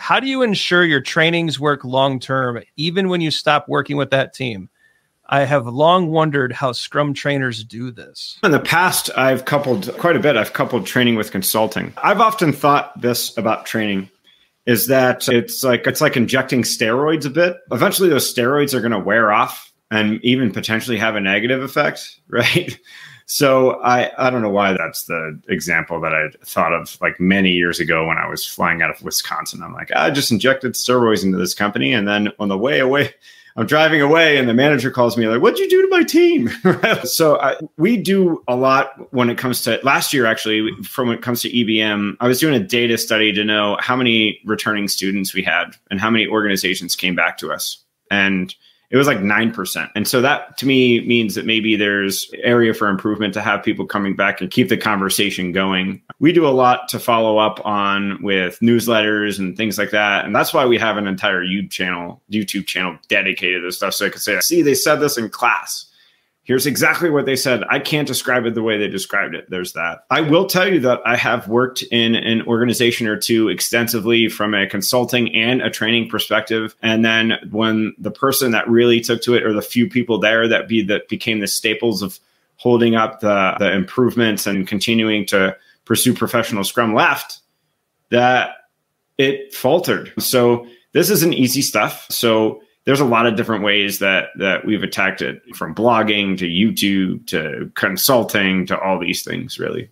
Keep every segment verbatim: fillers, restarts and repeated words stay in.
How do you ensure your trainings work long-term, even when you stop working with that team? I have long wondered how Scrum trainers do this. In the past, I've coupled quite a bit. I've coupled training with consulting. I've often thought this about training is that it's like it's like injecting steroids a bit. Eventually, those steroids are going to wear off and even potentially have a negative effect, right? So I, I don't know why that's the example that I thought of like many years ago when I was flying out of Wisconsin. I'm like, I just injected steroids into this company. And then on the way away, I'm driving away and the manager calls me like, what'd you do to my team? So I, we do a lot when it comes to last year, actually, from when it comes to E B M, I was doing a data study to know how many returning students we had and how many organizations came back to us. And it was like nine percent. And so that to me means that maybe there's area for improvement to have people coming back and keep the conversation going. We do a lot to follow up on with newsletters and things like that. And that's why we have an entire YouTube channel, YouTube channel dedicated to this stuff. So I could say, see, they said this in class. Here's exactly what they said. I can't describe it the way they described it. There's that. I will tell you that I have worked in an organization or two extensively from a consulting and a training perspective. And then when the person that really took to it, or the few people there that be that became the staples of holding up the, the improvements and continuing to pursue professional Scrum left, that it faltered. So this isn't easy stuff. So there's a lot of different ways that that we've attacked it, from blogging to YouTube to consulting to all these things, really.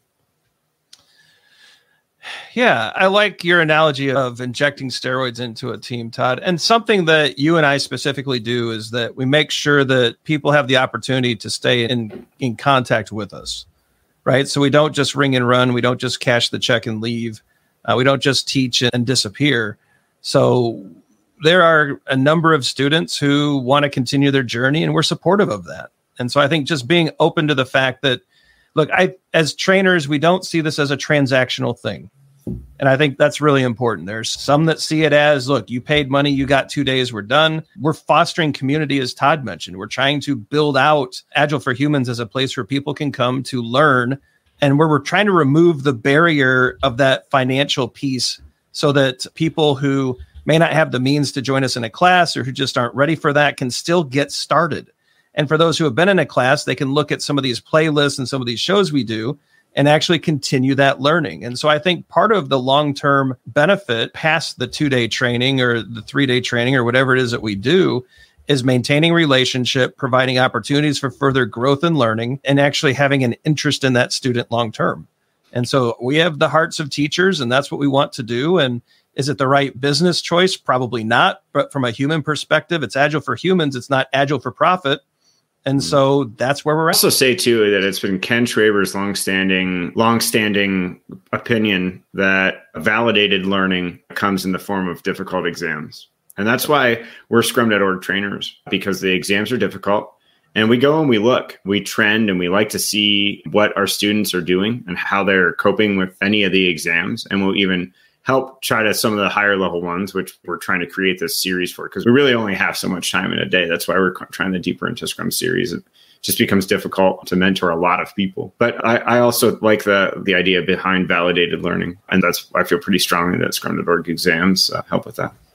Yeah, I like your analogy of injecting steroids into a team, Todd. And something that you and I specifically do is that we make sure that people have the opportunity to stay in, in contact with us, right? So we don't just ring and run. We don't just cash the check and leave. Uh, we don't just teach and disappear. So there are a number of students who want to continue their journey, and we're supportive of that. And so I think just being open to the fact that, look, I, as trainers, we don't see this as a transactional thing. And I think that's really important. There's some that see it as, look, you paid money, you got two days, we're done. We're fostering community, as Todd mentioned. We're trying to build out Agile for Humans as a place where people can come to learn, and where we're trying to remove the barrier of that financial piece so that people who may not have the means to join us in a class or who just aren't ready for that can still get started. And for those who have been in a class, they can look at some of these playlists and some of these shows we do and actually continue that learning. And so I think part of the long-term benefit past the two-day training or the three-day training or whatever it is that we do is maintaining relationship, providing opportunities for further growth and learning, and actually having an interest in that student long-term. And so we have the hearts of teachers, and that's what we want to do. And is it the right business choice? Probably not. But from a human perspective, it's Agile for Humans. It's not Agile for profit. And so that's where we're at. I also say, too, that it's been Ken Schwaber's longstanding, longstanding opinion that validated learning comes in the form of difficult exams. And that's why we're Scrum dot org trainers, because the exams are difficult. And we go and we look, we trend, and we like to see what our students are doing and how they're coping with any of the exams. And we'll even help try to some of the higher level ones, which we're trying to create this series for, because we really only have so much time in a day. That's why we're trying the Deeper into Scrum series. It just becomes difficult to mentor a lot of people. But I, I also like the the idea behind validated learning. And that's, I feel pretty strongly that Scrum dot org exams uh, help with that.